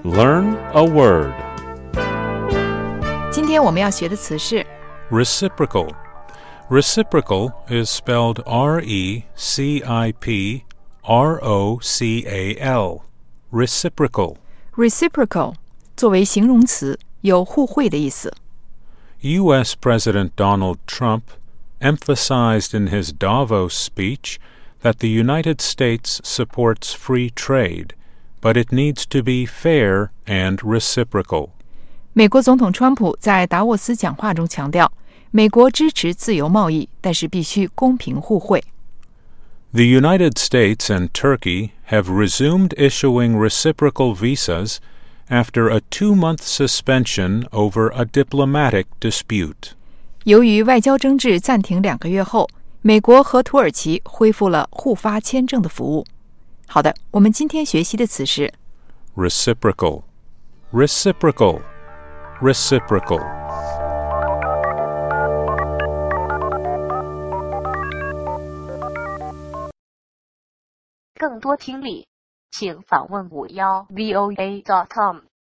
Learn a word. 今天我们要学的词是 Reciprocal. Reciprocal is spelled R-E-C-I-P-R-O-C-A-L. Reciprocal. reciprocal， 作为形容词，有互惠的意思。 U.S. President Donald Trump emphasized in his Davos speech that the United States supports free trade, but it needs to be fair and reciprocal. 美国总统川普在达沃斯讲话中强调，美国支持自由贸易，但是必须公平互惠。 The United States and Turkey have resumed issuing reciprocal visas after a 2-month suspension over a diplomatic dispute. 由于外交争执暂停2个月后，美国和土耳其恢复了互发签证的服务。好的，我们今天学习的词是 Reciprocal. Reciprocal. Reciprocal. 更多听力，请访问51voa.com。